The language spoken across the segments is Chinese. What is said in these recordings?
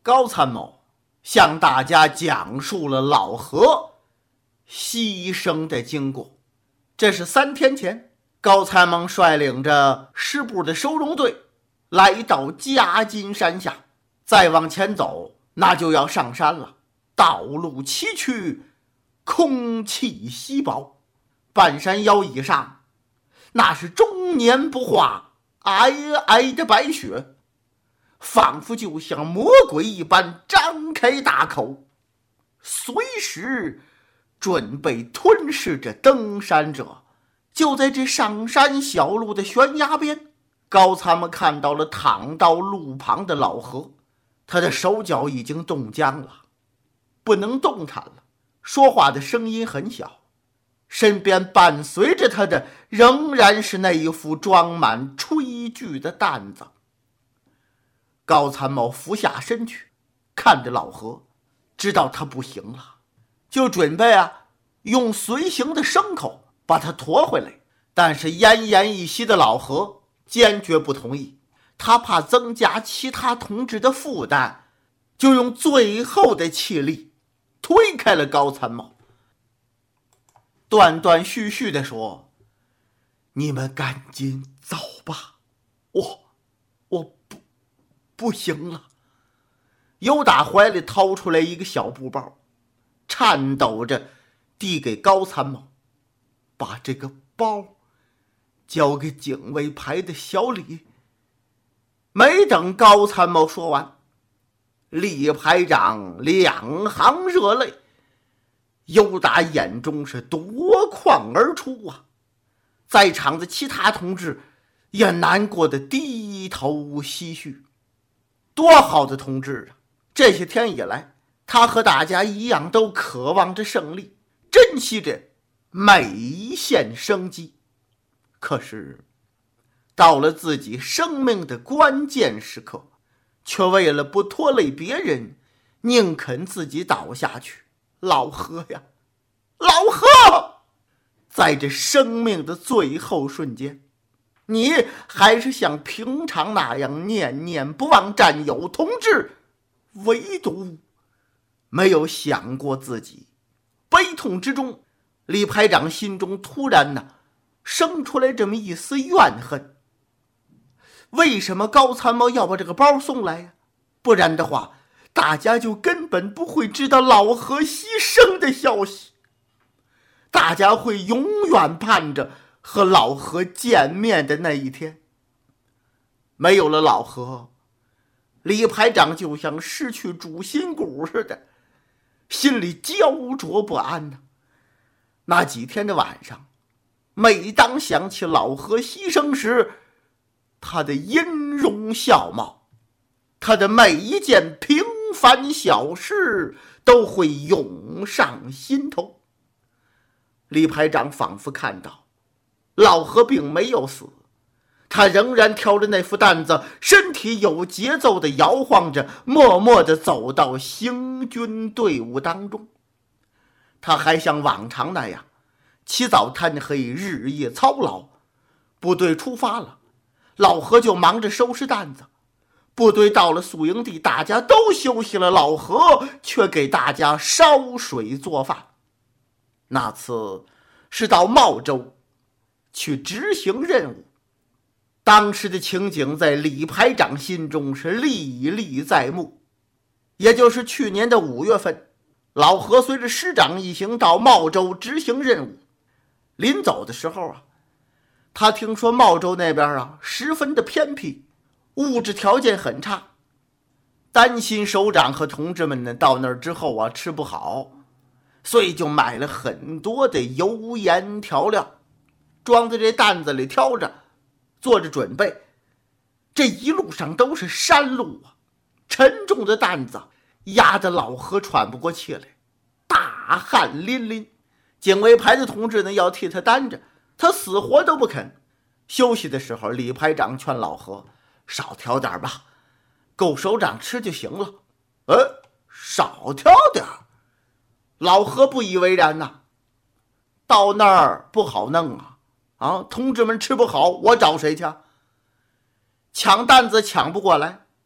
高参谋向大家讲述了老何牺牲的经过。这是3天前，高参谋率领着师部的收容队来到夹金山下，再往前走那就要上山了。道路崎岖，空气稀薄，半山腰以上那是终年不化皑皑的白雪，仿佛就像魔鬼一般张开大口，随时准备吞噬着登山者。就在这上山小路的悬崖边，高参谋看到了躺到路旁的老何，他的手脚已经冻僵了，不能动弹了，说话的声音很小，身边伴随着他的仍然是那一副装满炊具的担子。高参谋俯下身去，看着老何，知道他不行了，就准备用随行的牲口把他驮回来。但是奄奄一息的老何坚决不同意，他怕增加其他同志的负担，就用最后的气力推开了高参谋，断断续续地说：你们赶紧走吧，我不行了。由打怀里掏出来一个小布包，颤抖着递给高参谋，把这个包交给警卫排的小李。没等高参谋说完，李排长2行热泪由打眼中是夺眶而出啊！在场的其他同志也难过的低头唏嘘。多好的同志啊！这些天以来，他和大家一样都渴望着胜利，珍惜着每一线生机。可是到了自己生命的关键时刻，却为了不拖累别人，宁肯自己倒下去。老何呀，老何，在这生命的最后瞬间，你还是像平常那样念念不忘战友同志，唯独没有想过自己。悲痛之中，李排长心中突然生出来这么一丝怨恨。为什么高参谋要把这个包送来呀？不然的话，大家就根本不会知道老何牺牲的消息。大家会永远盼着和老何见面的那一天。没有了老何，李排长就像失去主心骨似的，心里焦灼不安那几天的晚上，每当想起老何牺牲时，他的音容笑貌，他的每一件平凡小事都会涌上心头。李排长仿佛看到老何并没有死，他仍然挑着那副担子，身体有节奏地摇晃着，默默地走到行军队伍当中。他还像往常那样起早贪黑，日夜操劳。部队出发了，老何就忙着收拾担子。部队到了宿营地，大家都休息了，老何却给大家烧水做饭。那次是到茂州去执行任务，当时的情景在李排长心中是历历在目。也就是去年的5月份，老何随着师长一行到茂州执行任务。临走的时候他听说茂州那边十分的偏僻，物质条件很差，担心首长和同志们到那儿之后吃不好，所以就买了很多的油盐调料，装在这担子里挑着，做着准备。这一路上都是山路沉重的担子压得老何喘不过气来，大汗淋淋。警卫排的同志呢要替他担着，他死活都不肯。休息的时候，李排长劝老何少挑点吧，够首长吃就行了。少挑点，老何不以为然到那儿不好弄同志们吃不好，我找谁去？抢担子抢不过来，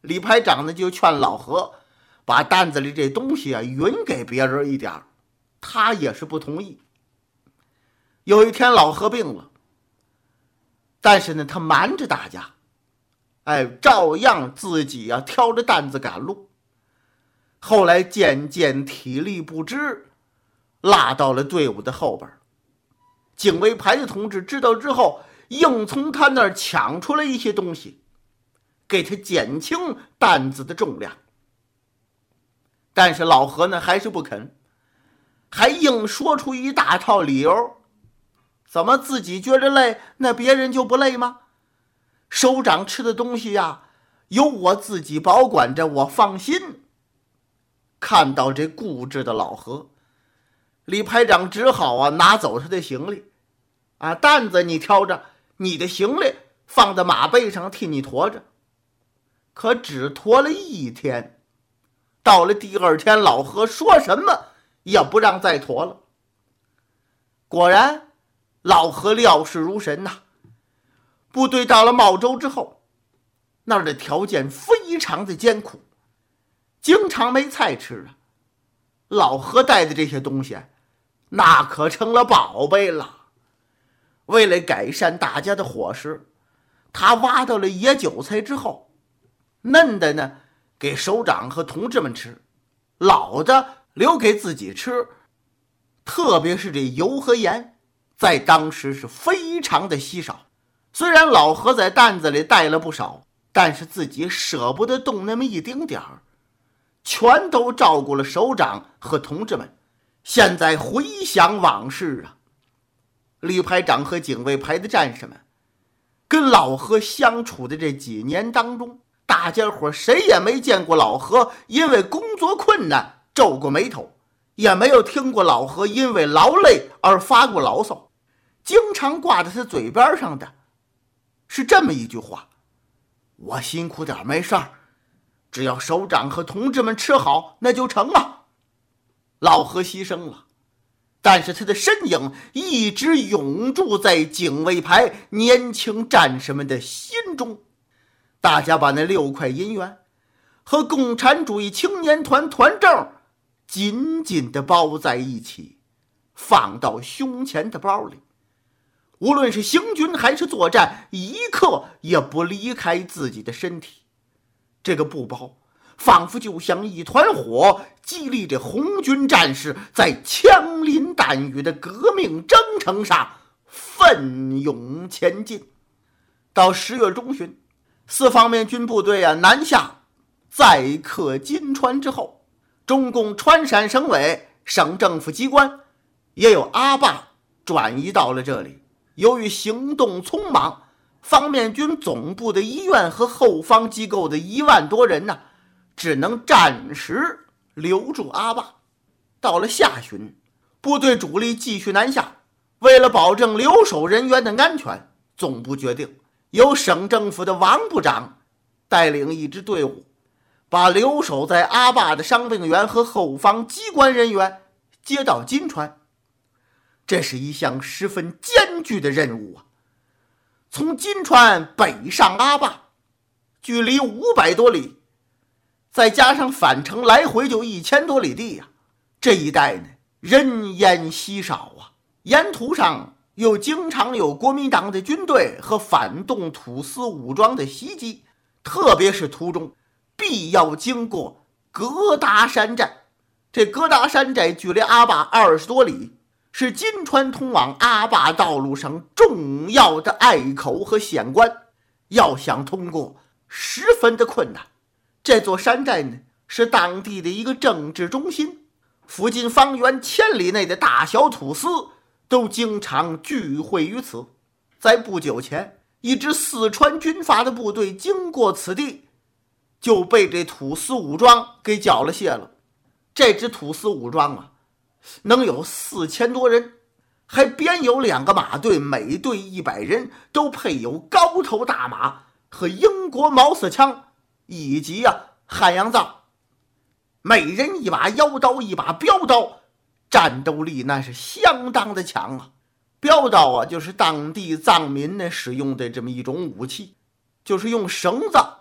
李排长呢就劝老何把担子里这东西匀给别人一点，他也是不同意。有一天老何病了，但是呢他瞒着大家，照样自己挑着担子赶路。后来渐渐体力不支，落到了队伍的后边。警卫排的同志知道之后，硬从他那儿抢出来一些东西，给他减轻担子的重量。但是老何呢还是不肯，还硬说出一大套理由。怎么自己觉着累，那别人就不累吗？首长吃的东西由我自己保管着，我放心。看到这固执的老何，李排长只好拿走他的行李担子你挑着，你的行李放在马背上替你驮着。可只驮了一天，到了第二天，老何说什么也不让再驮了。果然老何料事如神部队到了茂州之后，那儿的条件非常的艰苦，经常没菜吃老何带的这些东西那可成了宝贝了。为了改善大家的伙食，他挖到了野韭菜之后，嫩的呢给首长和同志们吃，老的留给自己吃。特别是这油和盐，在当时是非常的稀少。虽然老何在担子里带了不少，但是自己舍不得动那么一丁点儿，全都照顾了首长和同志们。现在回想往事李排长和警卫排的战士们跟老何相处的这几年当中，大家伙谁也没见过老何因为工作困难皱过眉头，也没有听过老何因为劳累而发过牢骚。经常挂在他嘴边上的是这么一句话：我辛苦点没事儿，只要首长和同志们吃好那就成了。老何牺牲了，但是他的身影一直永驻在警卫排年轻战士们的心中。大家把那6块银元和共产主义青年团团证紧紧地包在一起，放到胸前的包里。无论是行军还是作战，一刻也不离开自己的身体。这个布包仿佛就像一团火，激励着红军战士在枪林弹雨的革命征程上奋勇前进。到10月中旬，4方面军部队南下再克金川之后，中共川陕省委、省政府机关也有阿坝转移到了这里。由于行动匆忙，方面军总部的医院和后方机构的1万多人只能暂时留住阿坝。到了下旬，部队主力继续南下，为了保证留守人员的安全，总部决定由省政府的王部长带领一支队伍，把留守在阿坝的伤病员和后方机关人员接到金川。这是一项十分艰巨的任务从金川北上阿坝，距离500多里，再加上返程来回就1000多里地这一带呢人烟稀少沿途上又经常有国民党的军队和反动土司武装的袭击，特别是途中必要经过疙瘩山寨。这疙瘩山寨距离阿坝20多里，是金川通往阿坝道路上重要的隘口和险关，要想通过十分的困难。这座山寨呢是当地的一个政治中心，附近方圆1000里内的大小土司都经常聚会于此。在不久前，一支四川军阀的部队经过此地，就被这土司武装给缴了械了。这支土司武装能有4000多人，还编有2个马队，每队100人，都配有高头大马和英国毛瑟枪，以及汉阳造，每人一把腰刀，一把标刀，战斗力那是相当的强标刀就是当地藏民使用的这么一种武器，就是用绳子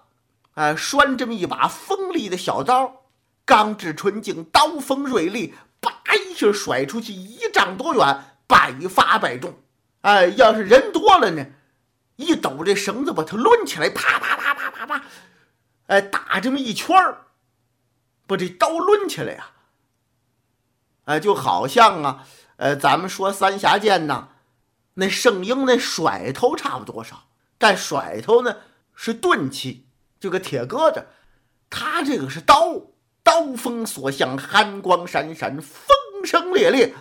拴这么一把锋利的小刀，钢制纯净，刀锋锐利，叭一下甩出去1丈多远，百发百中。要是人多了呢，一抖这绳子把它抡起来，啪啪啪啪啪啪，打这么一圈儿，把这刀抡起来就好像咱们说三峡剑那圣婴那甩头差不多少，但甩头呢是钝器，就个铁疙瘩，他这个是刀，刀锋所向，寒光闪闪，风声烈烈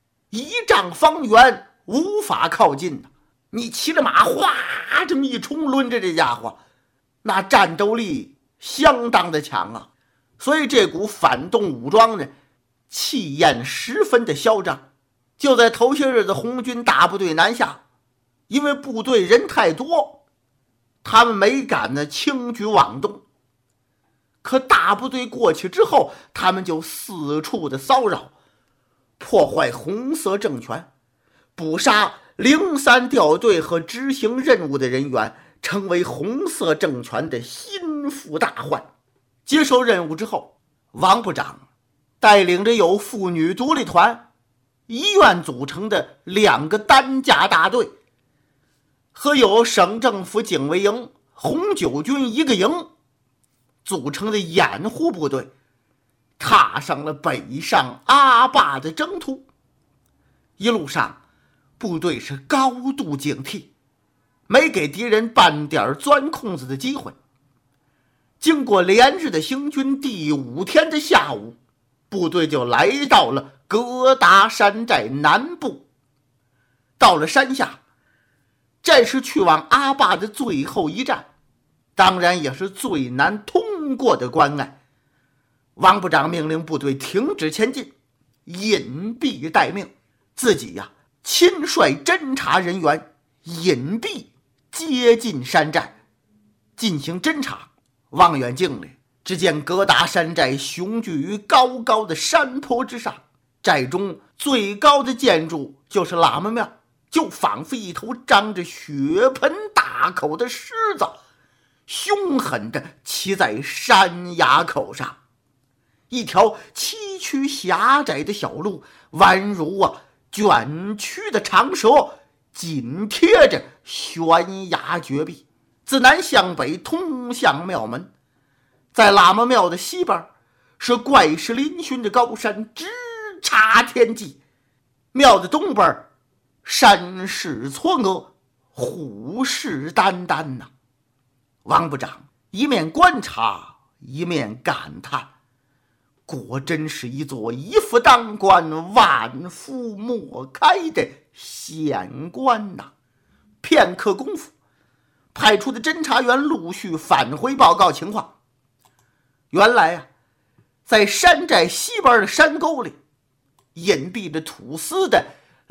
，1丈方圆无法靠近你骑着马哗这么一冲，抡着这家伙，那战斗力相当的强所以这股反动武装呢，气焰十分的嚣张。就在头些日子，红军大部队南下，因为部队人太多，他们没敢轻举妄动。可大部队过去之后，他们就四处的骚扰，破坏红色政权，捕杀03调队和执行任务的人员，成为红色政权的心腹大患。接受任务之后，王部长带领着有妇女独立团、医院组成的2个担架大队，和有省政府警卫营、红九军1个营组成的掩护部队，踏上了北上阿坝的征途。一路上部队是高度警惕，没给敌人半点钻空子的机会。经过连日的行军，第5天的下午，部队就来到了疙瘩山寨南部。到了山下，这是去往阿坝的最后一站，当然也是最难通过的关隘。王部长命令部队停止前进，隐蔽待命，自己亲率侦察人员隐蔽接近山寨进行侦察。望远镜里，只见疙瘩山寨雄踞于高高的山坡之上，寨中最高的建筑就是喇嘛庙，就仿佛一头张着血盆大口的狮子，凶狠地骑在山崖口上。一条崎岖狭窄的小路，宛如卷曲的长蛇，紧贴着悬崖绝壁，自南向北通向庙门。在喇嘛庙的西边是怪石嶙峋的高山，直插天际。庙的东边山势错愕，虎视眈眈王部长一面观察一面感叹，果真是一座一夫当关万夫莫开的险关片刻功夫，派出的侦察员陆续返回报告情况。原来在山寨西边的山沟里，隐蔽着土司的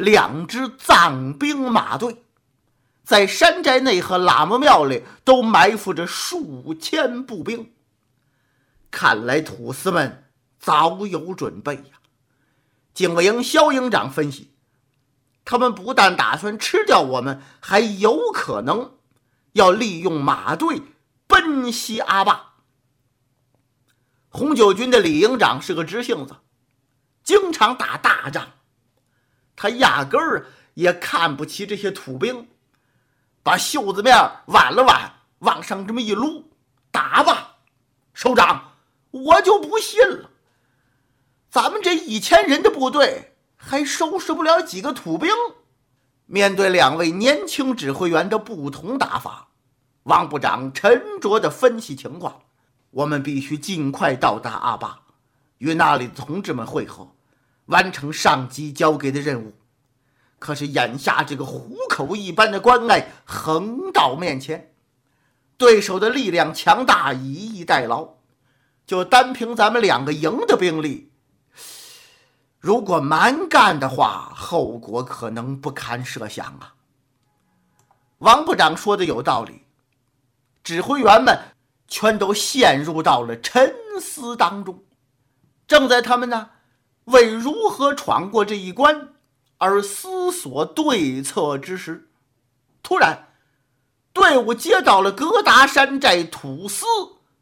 2支藏兵马队，在山寨内和喇嘛庙里都埋伏着数千步兵。看来土司们早有准备警卫营肖营长分析，他们不但打算吃掉我们，还有可能要利用马队奔袭阿坝。红九军的李营长是个直性子，经常打大仗，他压根儿也看不起这些土兵，把袖子面挽了挽，往上这么一撸，打吧，首长，我就不信了，咱们这1000人的部队还收拾不了几个土兵。面对2位年轻指挥员的不同打法，王部长沉着地分析情况，我们必须尽快到达阿坝，与那里的同志们会合，完成上级交给的任务。可是眼下这个虎口一般的关隘横到面前，对手的力量强大，以逸待劳，就单凭咱们2个营的兵力，如果蛮干的话，后果可能不堪设想王部长说的有道理，指挥员们全都陷入到了沉思当中。正在他们为如何闯过这一关而思索对策之时，突然队伍接到了疙瘩山寨土司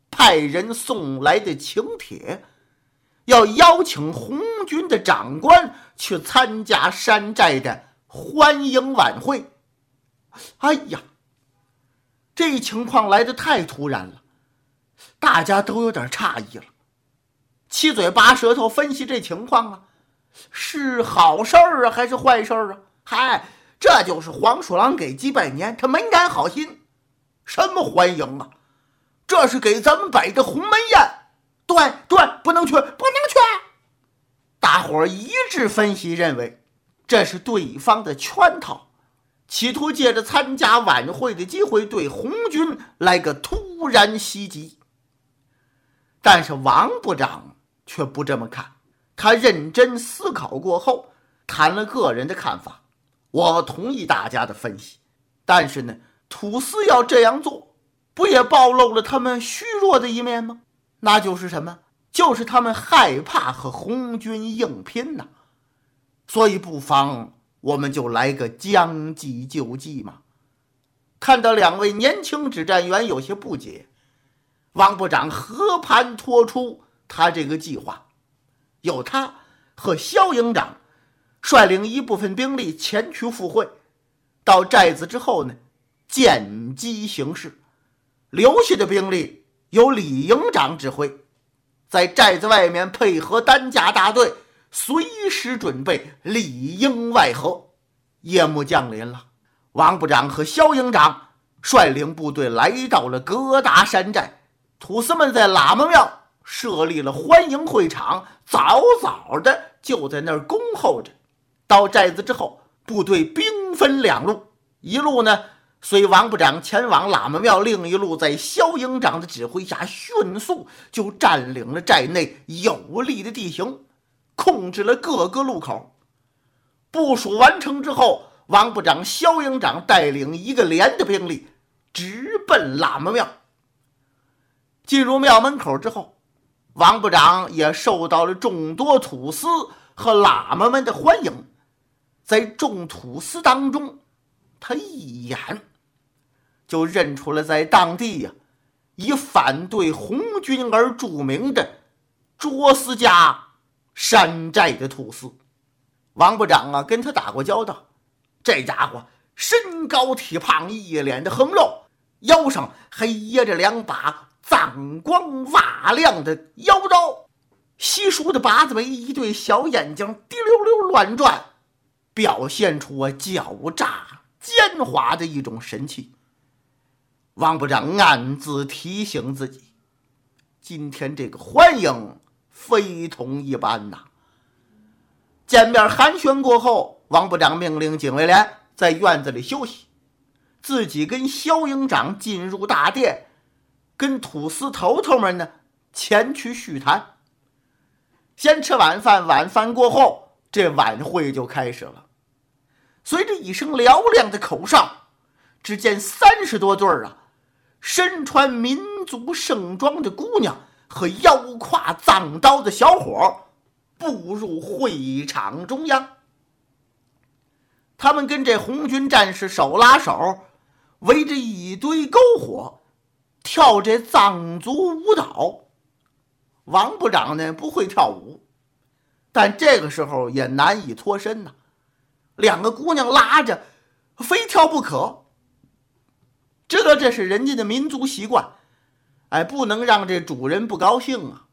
派人送来的请帖，要邀请红军的长官去参加山寨的欢迎晚会。哎呀，这情况来得太突然了，大家都有点诧异了，七嘴八舌头分析这情况啊，是好事儿啊还是坏事儿啊？嗨，这就是黄鼠狼给鸡拜年，他没安好心。什么欢迎啊？这是给咱们摆的鸿门宴。对，不能去，不能去。大伙儿一致分析认为，这是对方的圈套，企图借着参加晚会的机会对红军来个突然袭击。但是王部长却不这么看，他认真思考过后谈了个人的看法。我同意大家的分析，但是呢，土司要这样做，不也暴露了他们虚弱的一面吗？那就是什么？就是他们害怕和红军硬拼呐。所以不妨我们就来个将计就计嘛。看到两位年轻指战员有些不解，王部长和盘托出他这个计划，由他和肖营长率领一部分兵力前去赴会，到寨子之后呢，见机行事，留下的兵力由李营长指挥，在寨子外面配合担架大队，随时准备里应外合。夜幕降临了，王部长和肖营长率领部队来到了疙瘩山寨，土司们在喇嘛庙设立了欢迎会场，早早的就在那儿恭候着。到寨子之后，部队兵分两路，一路呢随王部长前往喇嘛庙，另一路在肖营长的指挥下迅速就占领了寨内有利的地形，控制了各个路口。部署完成之后，王部长、肖营长带领一个连的兵力直奔喇嘛庙。进入庙门口之后，王部长也受到了众多土司和喇嘛们的欢迎。在众土司当中，他一眼就认出了在当地以反对红军而著名的卓斯家山寨的土司。王部长跟他打过交道，这家伙身高体胖，一脸的横肉，腰上还掖着两把锃光瓦亮的腰刀，稀疏的八字眉，一对小眼睛滴溜溜乱转，表现出狡诈奸猾的一种神气。王部长暗自提醒自己，今天这个欢迎非同一般呐。见面寒暄过后，王部长命令警卫连在院子里休息，自己跟肖营长进入大殿，跟土司头头们呢前去叙谈。先吃晚饭，晚饭过后，这晚会就开始了。随着一声嘹亮的口哨，只见30多对身穿民族盛装的姑娘和腰挎藏刀的小伙步入会场中央。他们跟这红军战士手拉手，围着一堆篝火跳这藏族舞蹈。王部长呢不会跳舞，但这个时候也难以脱身呐。两个姑娘拉着，非跳不可。这是人家的民族习惯，不能让这主人不高兴啊。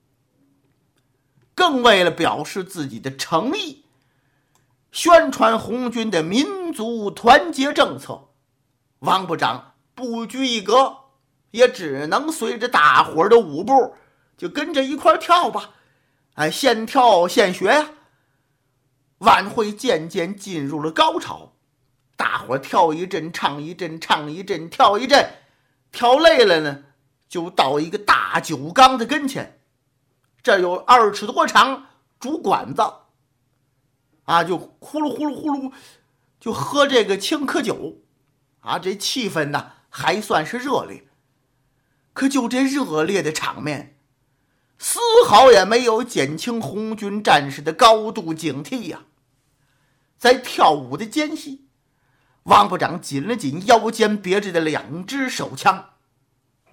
更为了表示自己的诚意，宣传红军的民族团结政策，王部长不拘一格，也只能随着大伙儿的舞步就跟着一块跳吧。现跳现学呀。晚会渐渐进入了高潮，大伙跳一阵，唱一阵，唱一阵，跳一阵，跳累了呢，就到一个大酒缸的跟前，这有20尺多长竹管子就呼噜呼噜呼噜就喝这个青稞酒这气氛呢还算是热烈。可就这热烈的场面，丝毫也没有减轻红军战士的高度警惕呀。在跳舞的间隙，王部长紧了紧腰间别着的2支手枪，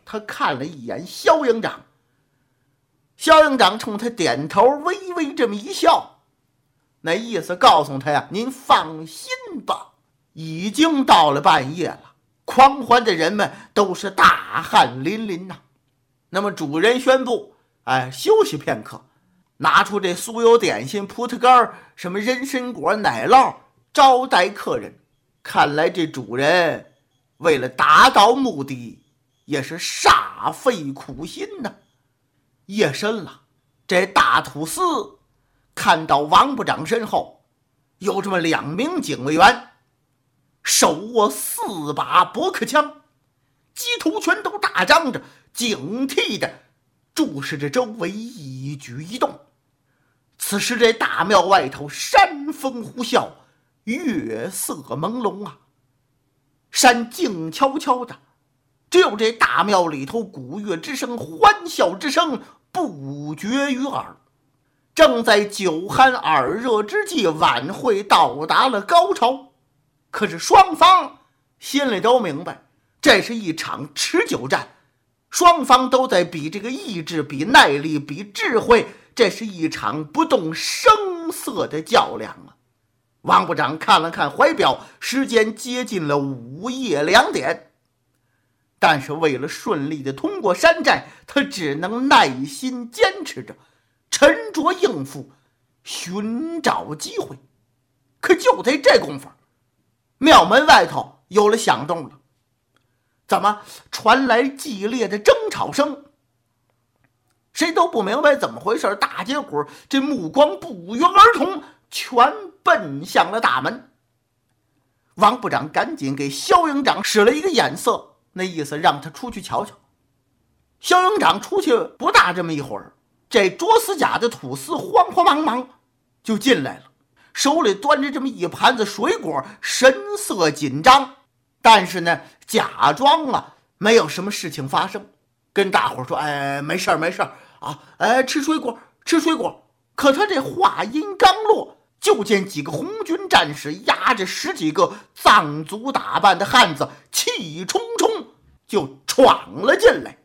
他看了一眼肖营长，肖营长冲他点头，微微这么一笑，那意思告诉他呀，您放心吧，已经到了半夜了，狂欢的人们都是大汗淋淋呐。那么主人宣布，休息片刻，拿出这酥油点心、葡萄干、什么人参果、奶酪招待客人。看来这主人为了达到目的，也是煞费苦心呐。夜深了，这大土司看到王部长身后有这么2名警卫员，手握4把驳壳枪，鸡头全都大张着，警惕地注视着周围一举一动。此时这大庙外头山风呼啸，月色朦胧啊，山静悄悄的，只有这大庙里头鼓乐之声、欢笑之声不绝于耳。正在酒酣耳热之际，晚会到达了高潮。可是双方心里都明白，这是一场持久战，双方都在比这个意志，比耐力，比智慧，这是一场不动声色的较量啊。王部长看了看怀表，时间接近了午夜2点，但是为了顺利的通过山寨，他只能耐心坚持着，沉着应付，寻找机会。可就在这功夫，庙门外头有了响动了，怎么传来激烈的争吵声？谁都不明白怎么回事，大结果这目光不约而同，全奔向了大门。王部长赶紧给肖营长使了一个眼色，那意思让他出去瞧瞧。肖营长出去不大这么一会儿，这捉死甲的土司慌慌忙忙就进来了，手里端着这么一盘子水果，神色紧张，但是呢假装没有什么事情发生，跟大伙说没事啊，吃水果。可他这话音刚落，就见几个红军战士押着10几个藏族打扮的汉子，气冲冲就闯了进来。